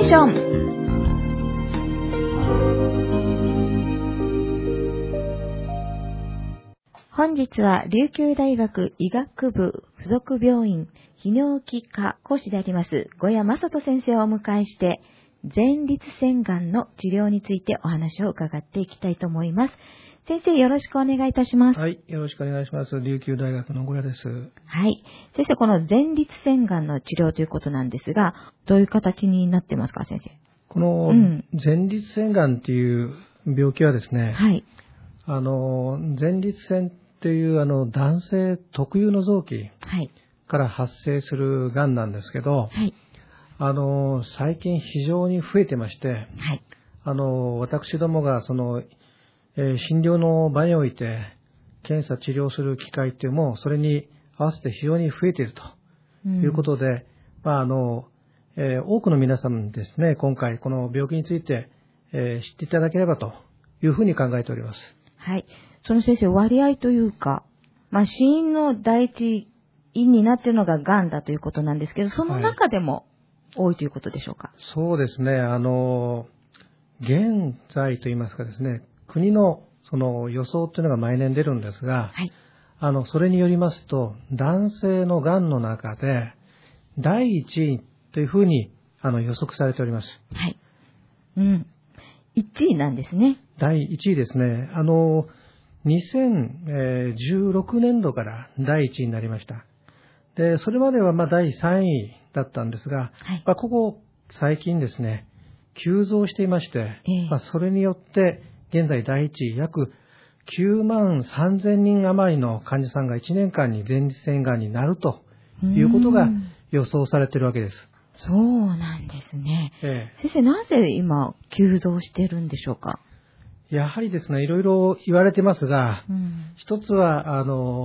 ション。本日は琉球大学医学部附属病院泌尿器科講師であります呉谷正人先生をお迎えして、前立腺がんの治療についてお話を伺っていきたいと思います。先生、よろしくお願いいたします。 はい、よろしくお願いします。琉球大学の呉谷です。 はい。先生、この前立腺がんの治療ということなんですが、どういう形になってますか、先生。 この前立腺がんっていう病気はですね、 はい。 前立腺っていう男性特有の臓器から発生するがんなんですけど、 はい。 最近非常に増えてまして、 はい。 私どもが診療の場において検査治療する機会っていうのもそれに合わせて非常に増えているということで、多くの皆さんですね、今回この病気について、知っていただければというふうに考えております。 はい。その先生、割合というか、死因の第一因になっているのががんだということなんですけど、その中でも多いということでしょうか。 そうですね。現在といいますかですね、国のその予想というのが毎年出るんですが、 はい。 それによりますと、男性のがんの中で第一位というふうに予測されております。 はい。1位なんですね。 第1位ですね。2016年度から第1位になりました。で、それまでは第3位だったんですが、 はい。 ここ最近ですね、急増していまして、それによって現在第1位、約9万3000人余りの患者さんが1年間に前立腺がんになるということが予想されているわけです。 そうなんですね。先生、なぜ今急増しているんでしょうか。 やはりですね、いろいろ言われてますが、一つは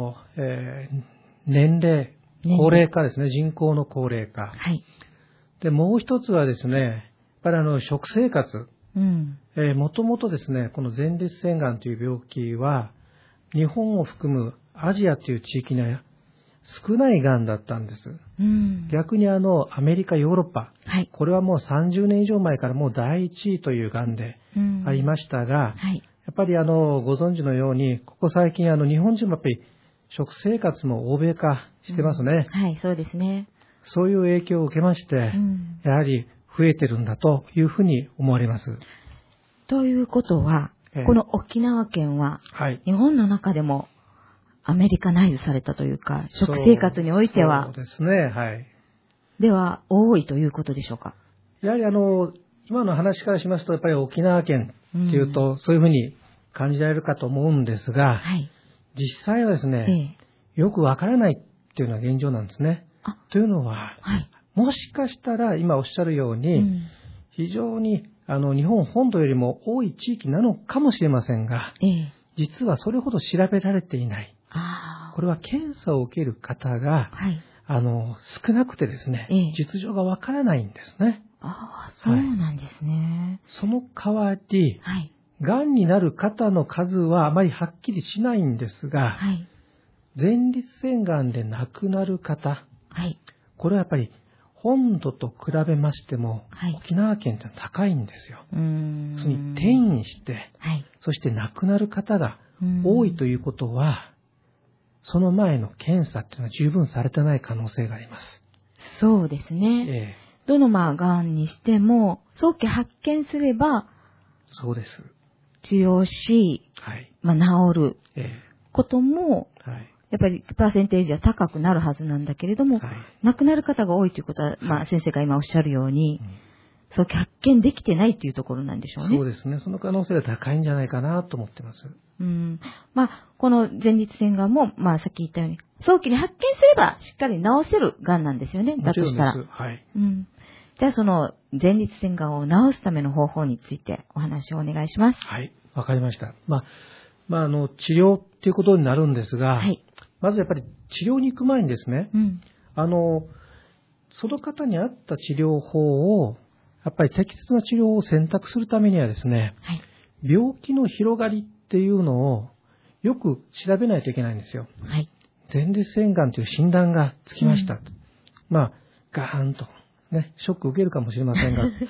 年齢、高齢化ですね、人口の高齢化。 はい。 で、もう一つはですね、やっぱり食生活。もともとですね、この前立腺がんという病気は、日本を含むアジアという地域には少ないがんだったんです。逆にアメリカ、ヨーロッパ、 はい、 これはもう30年以上前からもう第一位というがんでありましたが、 はい、 やっぱりご存知のように、ここ最近日本人もやっぱり食生活も欧米化してますね。 はい、そうですね。 そういう影響を受けまして、やはり増えてるんだというふうに思われます。 ということは、この沖縄県は、日本の中でもアメリカナイズされたというか、食生活においては、 そうですね、はい。 では多いということでしょうか。 やはり今の話からしますと、やっぱり沖縄県っていうと、そういうふうに感じられるかと思うんですが、実際はですね、よくわからないっていうのが現状なんですね。というのは、もしかしたら今おっしゃるように、非常に日本本土よりも多い地域なのかもしれませんが、実はそれほど調べられていない。これは検査を受ける方が、少なくてですね、実情がわからないんですね。 そうなんですね。 その代わり、がんになる方の数はあまりはっきりしないんですが、前立腺がんで亡くなる方、これはやっぱり本土と比べましても、沖縄県って高いんですよ。要するに転移して、そして亡くなる方が多いということは、その前の検査っていうのは十分されてない可能性があります。 そうですね。どのがんにしても、早期発見すれば、 そうです。 治療し、治ることも、やっぱりパーセンテージは高くなるはずなんだけれども、亡くなる方が多いということは、先生が今おっしゃるように、早期発見できてないというところなんでしょうね。 そうですね。その可能性が高いんじゃないかなと思ってます。 この前立腺がんも、さっき言ったように、早期に発見すればしっかり治せるがんなんですよね。だとしたら。じゃあその前立腺がんを治すための方法についてお話をお願いします。 はい、わかりました。治療っていうことになるんですが、まずやっぱり治療に行く前にですね、その方に合った治療法を、やっぱり適切な治療を選択するためにはですね、病気の広がりっていうのをよく調べないといけないんですよ。前立腺がんという診断がつきました。ガーンとね、ショック受けるかもしれませんが、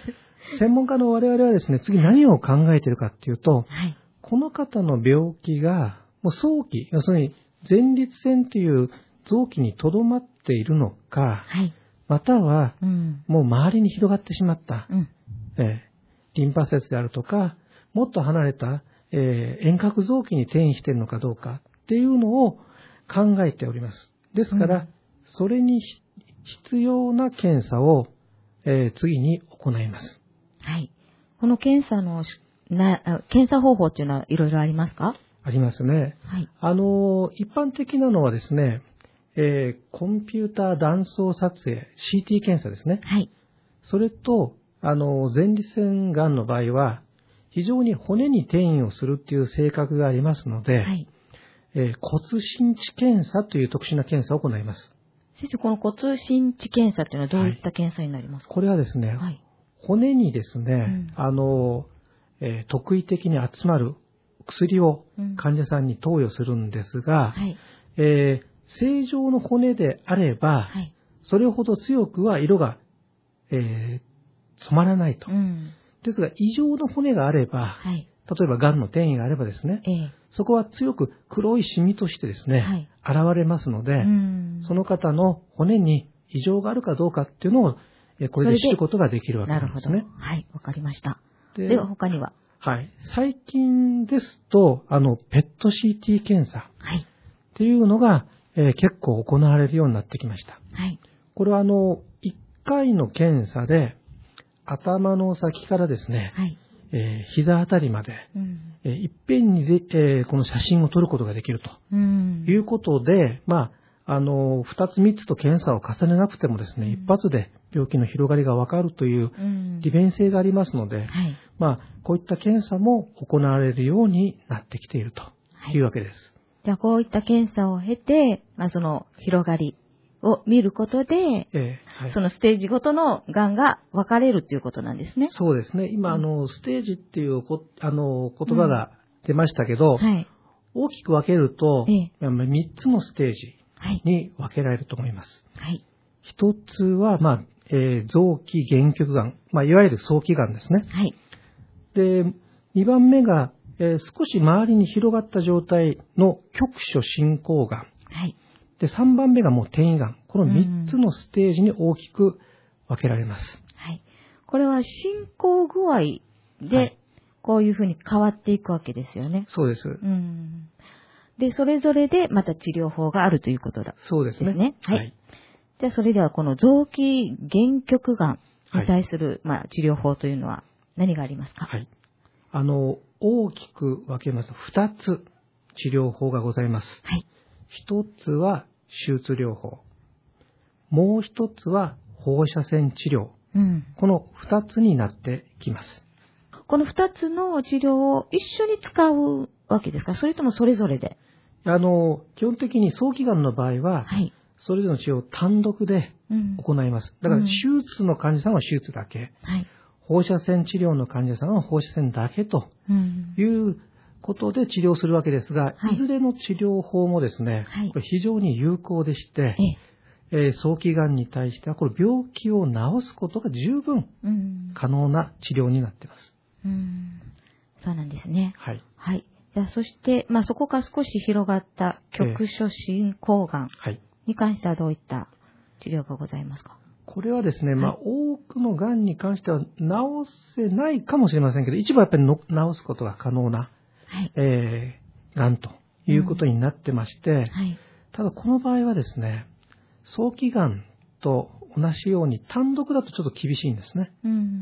専門家の我々はですね、次何を考えているかっていうと、 はい、 この方の病気がもう早期、要するに前立腺という臓器に留まっているのか、 はい、 またはもう周りに広がってしまった、リンパ節であるとか、もっと離れた、遠隔臓器に転移しているのかどうかっていうのを考えております。ですから、それに必要な検査を、次に行います。 はい。この検査の検査方法っていうのはいろいろありますか？ ありますね。 はい。 一般的なのはですね、コンピューター断層撮影、CT 検査ですね。 はい。 それと、前立腺がんの場合は、非常に骨に転移をするっていう性格がありますので、はい。骨心地検査という特殊な検査を行います。 先生、この骨心地検査というのはどういった検査になりますか？ これはですね、はい、骨にですね、特異的に集まる薬を患者さんに投与するんですが、はい、正常の骨であれば、はい、それほど強くは色が、染まらないと。ですが、異常の骨があれば、はい、例えば、癌の転移があればですね、そこは強く黒いシミとしてですね、はい、現れますので、その方の骨に異常があるかどうかっていうのを、これで知ることができるわけなんですね。 なるほど。はい、わかりました。では、他には？ はい。最近ですと、PET-CT 検査っていうのが、結構行われるようになってきました。はい。これは1回の検査で、頭の先からですね、はい。膝あたりまで、いっぺんにこの写真を撮ることができるということで、まあ、2つ3つと検査を重ねなくてもですね、一発で病気の広がりがわかるという利便性がありますので、はい、まあ、こういった検査も行われるようになってきているというわけです。はい、 じゃあ、こういった検査を経て、まあ、その広がりを見ることで、はい、そのステージごとのがんが分かれるということなんですね。 そうですね。今、ステージっていう言葉が出ましたけど、はい、大きく分けると、3つのステージに分けられると思います。はい、1つは、まあ、臓器限局がん、まあ、いわゆる早期がんですね。はい、で、2番目が、少し周りに広がった状態の局所進行がん。はい、で、3番目がもう転移がん。この3つのステージに大きく分けられます。 はい。これは進行具合で、こういうふうに変わっていくわけですよね。 そうです。 で、それぞれでまた治療法があるということだ。 そうですね。 はい。じゃあ、それではこの臓器限局がんに対する、まあ、治療法というのは何がありますか？はい。 大きく分けますと2つ治療法がございます。はい。1つは手術療法。もう1つは放射線治療。この2つになってきます。 この2つの治療を一緒に使うわけですか？それともそれぞれで？ 基本的に早期がんの場合は、はい、それぞれの治療を単独で行います。だから手術の患者さんは手術だけ。はい、放射線治療の患者さんは放射線だけということで治療するわけですが、いずれの治療法もですね、これ非常に有効でして、早期がんに対してはこれ病気を治すことが十分可能な治療になっています。 そうなんですね。はい。はい。じゃあ、そして、まあ、そこから少し広がった局所進行がんに関してはどういった治療がございますか？ これはですね、まあ、多くのがんに関しては治せないかもしれませんけど、一部はやっぱり治すことが可能な、がんということになってまして、ただこの場合はですね、早期がんと同じように単独だとちょっと厳しいんですね。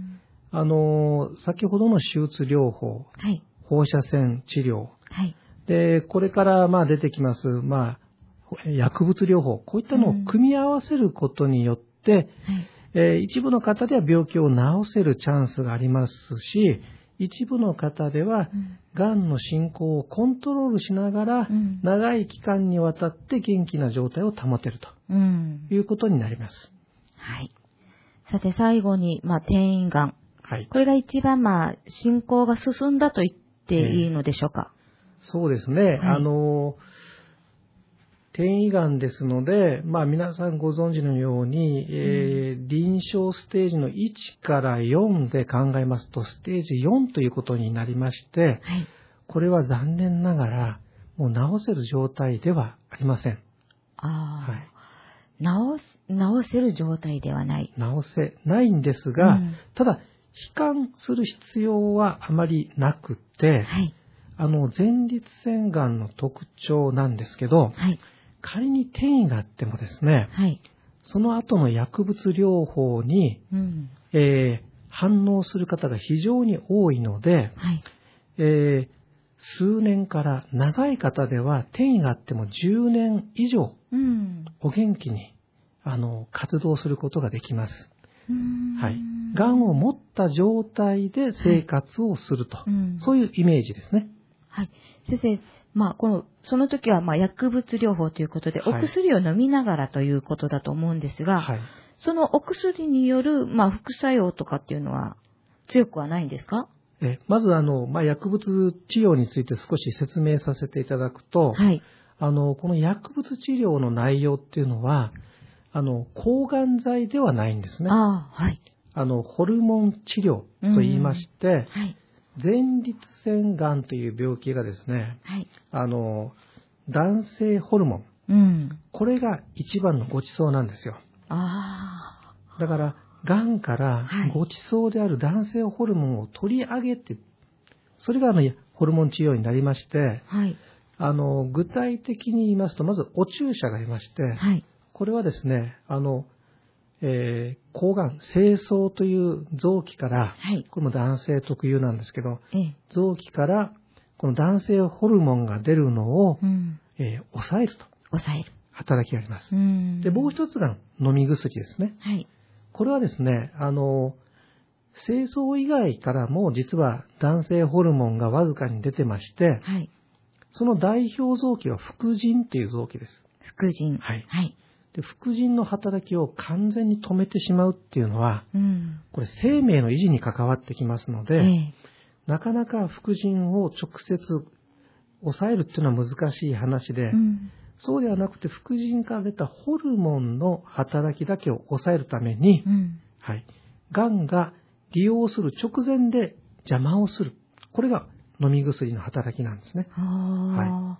先ほどの手術療法、放射線治療、で、これからまあ出てきます、まあ、薬物療法、こういったのを組み合わせることによって、一部の方では病気を治せるチャンスがありますし、一部の方では、がんの進行をコントロールしながら、長い期間にわたって元気な状態を保てるということになります。 はい。さて最後に、まあ、転移がん。はい。これが一番、まあ、進行が進んだと言っていいのでしょうか？ そうですね。 転移がんですので、皆さんご存知のように、臨床ステージの1から4で考えますと、ステージ4ということになりまして、はい、これは残念ながら、もう治せる状態ではありません。 はい、治せる状態ではない。 治せないんですが、ただ、悲観する必要はあまりなくて、はい、前立腺がんの特徴なんですけど、はい、仮に転移があってもですね、はい、その後の薬物療法に、反応する方が非常に多いので、はい、数年から長い方では転移があっても10年以上、お元気に活動することができます。はい、がんを持った状態で生活をすると、そういうイメージですね。 はい、先生、その時は薬物療法ということで、お薬を飲みながらということだと思うんですが、はい、そのお薬による、副作用とかっていうのは強くはないんですか？ まず薬物治療について少し説明させていただくと、はい、この薬物治療の内容っていうのは、抗がん剤ではないんですね。はい、ホルモン治療と言いまして、はい、前立腺がんという病気がですね、はい、男性ホルモン、これが一番のご馳走なんですよ。だから、がんからご馳走である男性ホルモンを取り上げて、それがホルモン治療になりまして、はい、具体的に言いますと、まずお注射がありまして、はい、これはですね、睾丸、精巣という臓器から、はい、これも男性特有なんですけど、臓器からこの男性ホルモンが出るのを、抑えると。 抑える。 働きがあります。で、もう一つが飲み薬ですね。はい、これはですね、精巣以外からも実は男性ホルモンがわずかに出てまして、はい、その代表臓器は副腎っていう臓器です。 副腎。 はい。はい、で、副腎の働きを完全に止めてしまうっていうのは、これ生命の維持に関わってきますので、なかなか副腎を直接抑えるっていうのは難しい話で、そうではなくて副腎から出たホルモンの働きだけを抑えるために、はい、がんが利用する直前で邪魔をする。これが飲み薬の働きなんですね。 はい、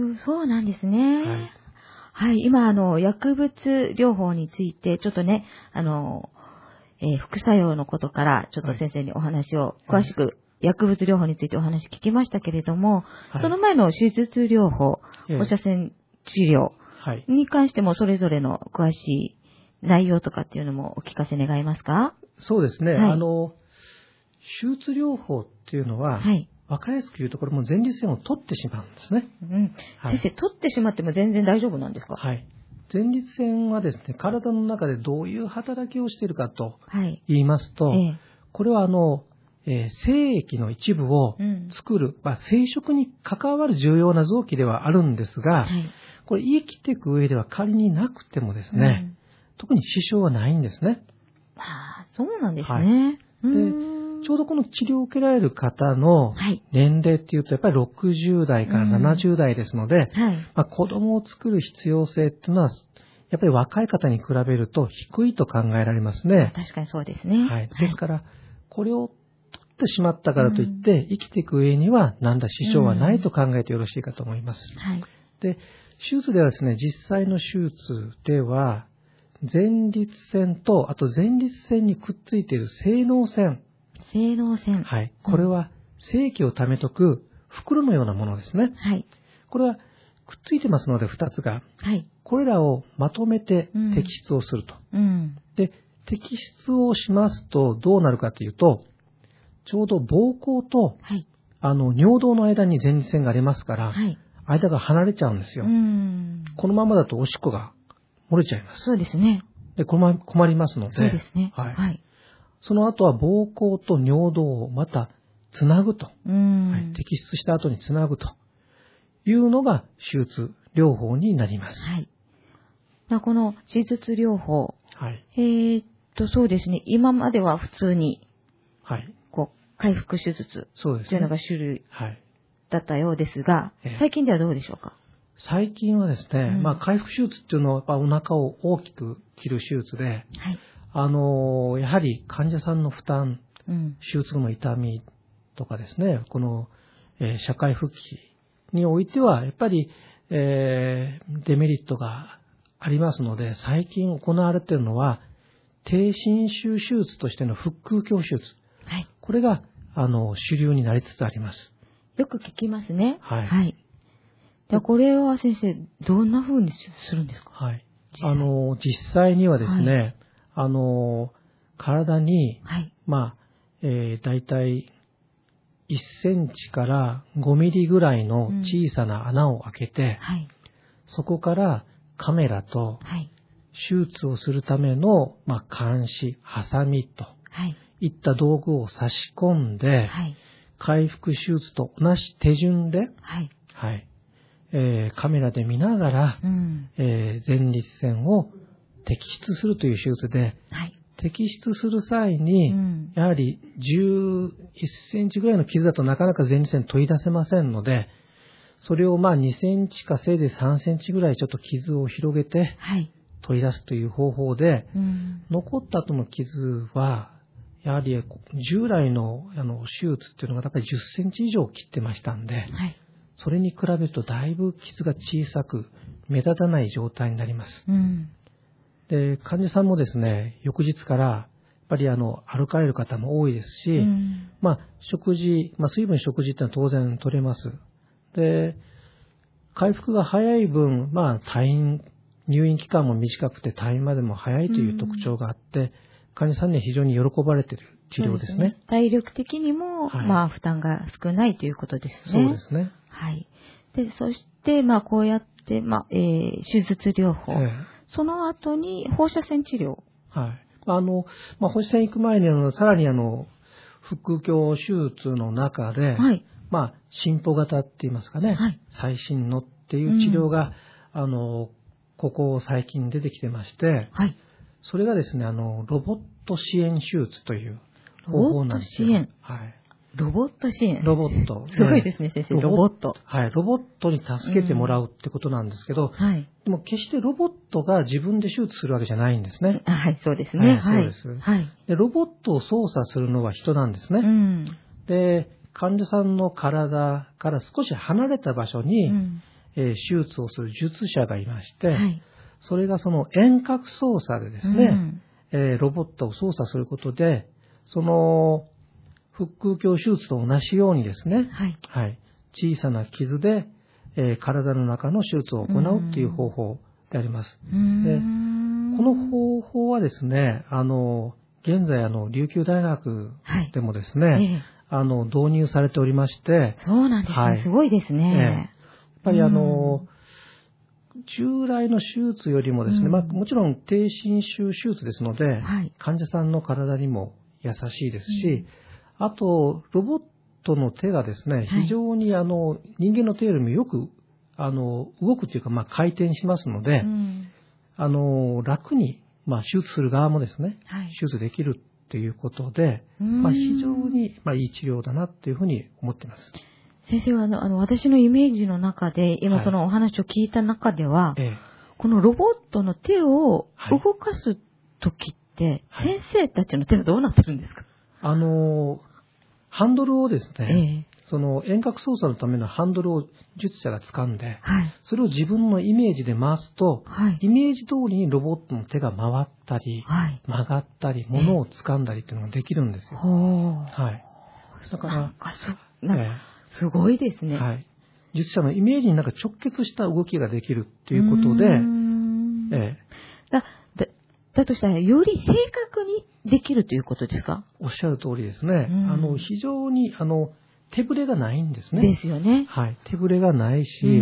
そうなんですね。はい、はい、今薬物療法についてちょっとね、副作用のことからちょっと先生にお話を詳しく、薬物療法についてお話聞きましたけれども、はい、その前の手術療法、放射線治療に関してもそれぞれの詳しい内容とかっていうのもお聞かせ願えますか？ そうですね。はい、手術療法っていうのは、はい、わかりやすく言うとこれも前立腺を取ってしまうんですね。 はい、先生、取ってしまっても全然大丈夫なんですか？ はい。前立腺はですね、体の中でどういう働きをしているかと言いますと、これは精液の一部を作る、生殖に関わる重要な臓器ではあるんですが、はい、これ生きていく上では仮になくてもですね、特に支障はないんですね。 そうなんですね。 はい、でちょうどこの治療を受けられる方の年齢っていうとやっぱり60代から70代ですので、子供を作る必要性っていうのはやっぱり若い方に比べると低いと考えられますね。 確かにそうですね。 はい、ですからこれを取ってしまったからといって生きていく上には何ら支障はないと考えてよろしいかと思います。はい、で、手術ではですね、実際の手術では前立腺とあと前立腺にくっついている精嚢腺。 精嚢腺。 はい。これは精液を溜めとく袋のようなものですね。はい。これはくっついてますので2つが。はい。これらをまとめて摘出をすると。で、摘出をしますとどうなるかというと、ちょうど膀胱と、はい、尿道の間に前立腺がありますから、はい、間が離れちゃうんですよ。このままだとおしっこが漏れちゃいます。 そうですね。 で、困りますので。 そうですね。 はい。はい、その後は膀胱と尿道をまたつなぐと。はい、摘出した後につなぐというのが手術療法になります。はい。 この手術療法。はい。そうですね。今までは普通に。はい。開腹手術というのが種類だったようですが、最近ではどうでしょうか？ 最近はですね、回復手術っていうのはやっぱお腹を大きく切る手術で、はい、やはり患者さんの負担、手術後の痛みとかですね、この、社会復帰においては、やっぱり、デメリットがありますので、最近行われているのは、低侵襲手術としての腹腔鏡手術。はい、これが、主流になりつつあります。 よく聞きますね。 はい。 はい。でこれは先生、どんな風にするんですか？ はい。実際にはですね、はい、体に、はい、だいたい1センチから5ミリぐらいの小さな穴を開けて、はい、そこからカメラと、手術をするための、鉗子、ハサミと、いった道具を差し込んで、はい、回復手術と同じ手順で、はいはい、カメラで見ながら、前立腺を摘出するという手術で、はい、摘出する際に、やはり11センチぐらいの傷だとなかなか前立腺取り出せませんので、それを2センチかせいぜい3センチぐらいちょっと傷を広げて、取り出すという方法で、残った後の傷は、やはり従来の手術っていうのがやっぱり10センチ以上切ってましたんで、はい、それに比べるとだいぶ傷が小さく目立たない状態になります。で、患者さんもですね、翌日からやっぱり歩かれる方も多いですし、食事、水分食事ってのは当然取れます。で、回復が早い分、入院期間も短くて退院までも早いという特徴があって、患者さんには非常に喜ばれている治療ですね。 体力的にも、負担が少ないということですね。 そうですね。 はい。で、そして、こうやって、手術療法。その後に放射線治療。 はい。放射線行く前に、さらに腹腔鏡手術の中で、はい、進歩型って言いますかね、はい、最新のっていう治療が、ここ最近出てきてまして、はい、それがですね、ロボット支援手術という方法なんですよ。 ロボット支援。 はい。 ロボット支援。 ロボット。 すごいですね、先生。ロボット。 はい。ロボットに助けてもらうってことなんですけど、はい。でも決してロボットが自分で手術するわけじゃないんですね。 はい、そうですね。 はい、そうです。はい。で、ロボットを操作するのは人なんですね。で、患者さんの体から少し離れた場所に、手術をする術者がいまして、はい、それがその遠隔操作でですね、ロボットを操作することで、その腹腔鏡手術と同じようにですね、はいはい、小さな傷で、体の中の手術を行うという方法であります。で、この方法はですね、現在琉球大学でもですね、はい、導入されておりまして、 そうなんですね、はい、すごいですね。 やっぱり従来の手術よりもですね、もちろん低侵襲手術ですので、はい、患者さんの体にも優しいですし、あと、ロボットの手がですね、非常に人間の手よりもよく、動くというか、回転しますので、楽に、手術する側もですね、はい、手術できるということで、非常に、いい治療だなっていうふうに思っています。 先生は私のイメージの中で、今そのお話を聞いた中では、このロボットの手を動かすときって、先生たちの手はどうなってるんですか？ ハンドルをですね、その遠隔操作のためのハンドルを術者が掴んで、はい、それを自分のイメージで回すと、はい、イメージ通りにロボットの手が回ったり、はい、曲がったり、物を掴んだりっていうのができるんですよ。はい。だから、 すごいですね。 はい。術者のイメージに直結した動きができるっていうことで、 だとしたら、より正確にできるということですか？ おっしゃる通りですね。非常に、手ぶれがないんですね。 ですよね。 はい。手ぶれがないし、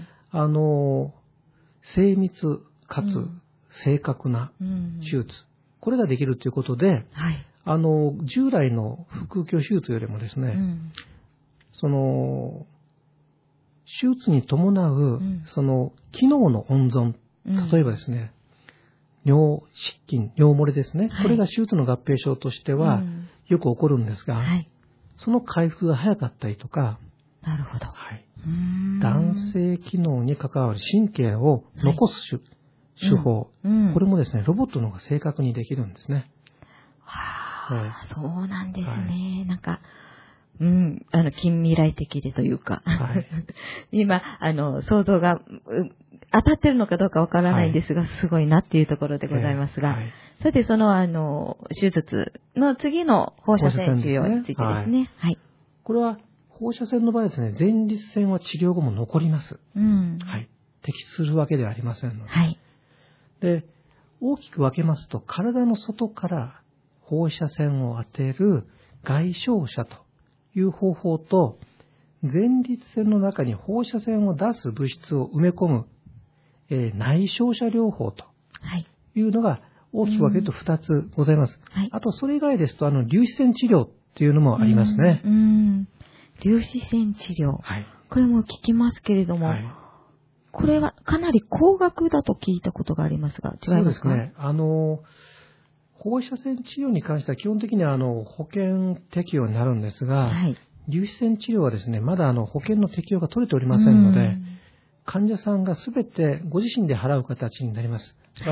精密かつ正確な手術。これができるということで、はい、従来の腹腔鏡手術よりもですね、その、手術に伴う、その、機能の温存。例えばですね、尿失禁、尿漏れですね。はい、これが手術の合併症としては、よく起こるんですが、はい、その回復が早かったりとか、 なるほど。 はい。男性機能に関わる神経を残す手法、これもですね、ロボットの方が正確にできるんですね。 そうなんですね。なんか、近未来的でというか、今、想像が当たってるのかどうかわからないんですが、すごいなっていうところでございますが、さて、その、手術の次の放射線治療についてですね。 これは、放射線の場合ですね、前立腺は治療後も残ります。摘出するわけではありませんので。で、大きく分けますと、体の外から放射線を当てる外照射という方法と、前立腺の中に放射線を出す物質を埋め込む、内照射療法というのが大きく分けると2つございます。あと、それ以外ですと、粒子線治療っていうのもありますね。 粒子線治療。これも聞きますけれども、これはかなり高額だと聞いたことがありますが、違いますか？ そうですね。放射線治療に関しては基本的には保険適用になるんですが、粒子線治療はですね、まだ保険の適用が取れておりませんので、患者さんがすべてご自身で払う形になります。だから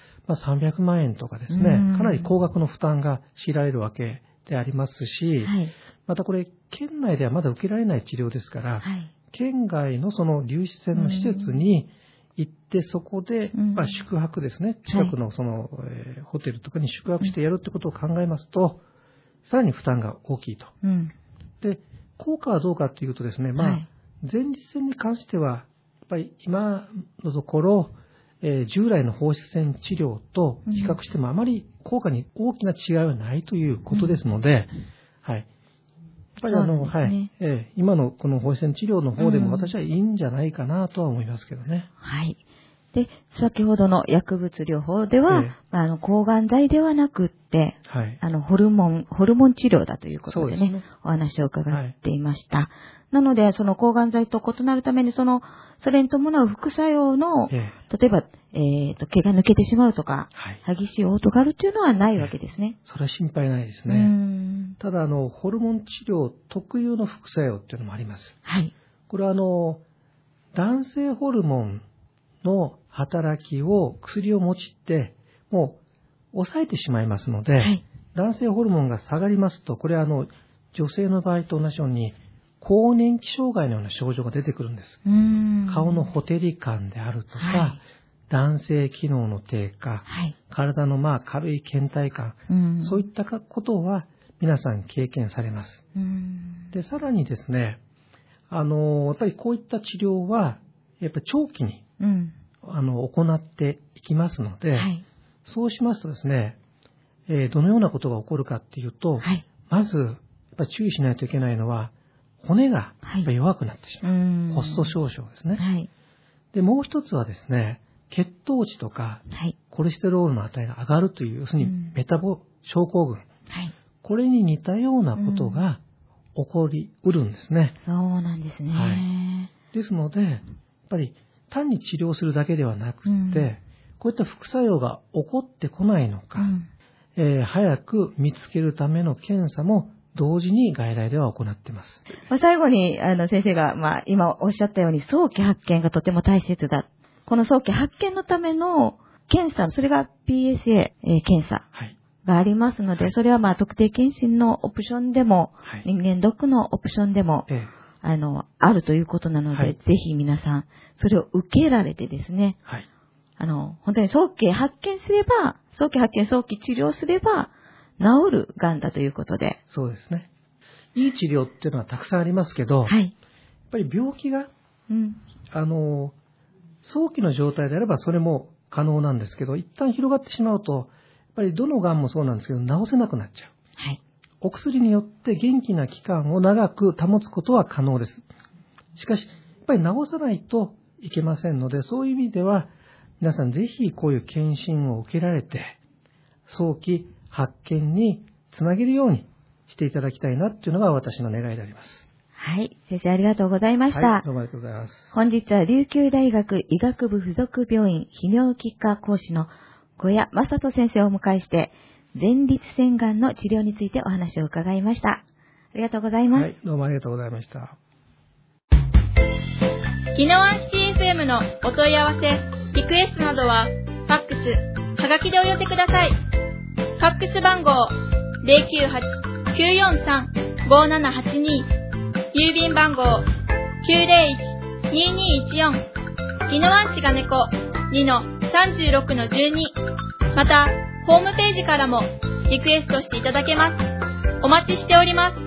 、300万円とかですね、かなり高額の負担が強いられるわけでありますし、またこれ、県内ではまだ受けられない治療ですから、県外のその粒子線の施設に行って、そこで、宿泊ですね、近くのその、ホテルとかに宿泊してやるってことを考えますと、さらに負担が大きいと。で、効果はどうかというとですね、前立腺に関しては、やっぱり今のところ、従来の放射線治療と比較してもあまり効果に大きな違いはないということですので、やっぱり今のこの放射線治療の方でも私はいいんじゃないかなとは思いますけどね。 で、先ほどの薬物療法では、抗がん剤ではなくって、ホルモン治療だということでね、お話を伺っていました。なので、その抗がん剤と異なるために、それに伴う副作用の、例えば、毛が抜けてしまうとか、激しい嘔吐があるというのはないわけですね。 それは心配ないですね。ただ、ホルモン治療特有の副作用っていうのもあります。これは、男性ホルモンの働きを薬を用いて、もう抑えてしまいますので、男性ホルモンが下がりますと、これは女性の場合と同じように、更年期障害のような症状が出てくるんです。顔のほてり感であるとか、男性機能の低下、体の軽い倦怠感、そういったことは皆さん経験されます。で、さらにですね、やっぱりこういった治療は、やっぱり長期に、行っていきますので、そうしますとですね、どのようなことが起こるかっていうと、まず、やっぱり注意しないといけないのは、骨がやっぱり弱くなってしまう。ホスト症状ですね。で、もう一つはですね、血糖値とか、コレステロールの値が上がるという、要するにメタボ症候群。これに似たようなことが起こりうるんですね。 そうなんですね。 ですので、やっぱり単に治療するだけではなくて、こういった副作用が起こってこないのか、早く見つけるための検査も同時に外来では行っています。 最後に先生が、今おっしゃったように早期発見がとても大切だ。この早期発見のための検査、それが PSA、検査がありますので、それは特定健診のオプションでも、人間ドックのオプションでも、あるということなので、ぜひ皆さんそれを受けられてですね、本当に早期発見すれば、早期治療すれば治るがんだということで。 そうですね。いい治療っていうのはたくさんありますけど、やっぱり病気が、早期の状態であればそれも可能なんですけど、一旦広がってしまうと、やっぱりどのがんもそうなんですけど、治せなくなっちゃう。お薬によって元気な期間を長く保つことは可能です。しかし、やっぱり治さないといけませんので、そういう意味では、皆さんぜひこういう検診を受けられて、早期発見につなげるようにしていただきたいなっていうのが私の願いであります。 先生ありがとうございました。 どうもありがとうございます。 本日は琉球大学医学部附属病院泌尿器科講師の小谷正人先生をお迎えして、前立腺がんの治療についてお話を伺いました。ありがとうございます。 どうもありがとうございました。 宜野湾シティ FM のお問い合わせ、リクエストなどは、ファックス、はがきでお寄せください。ファックス番号 098-943-5782、郵便番号 901-2214、宜野湾市が猫 2-36-12、また、ホームページからもリクエストしていただけます。お待ちしております。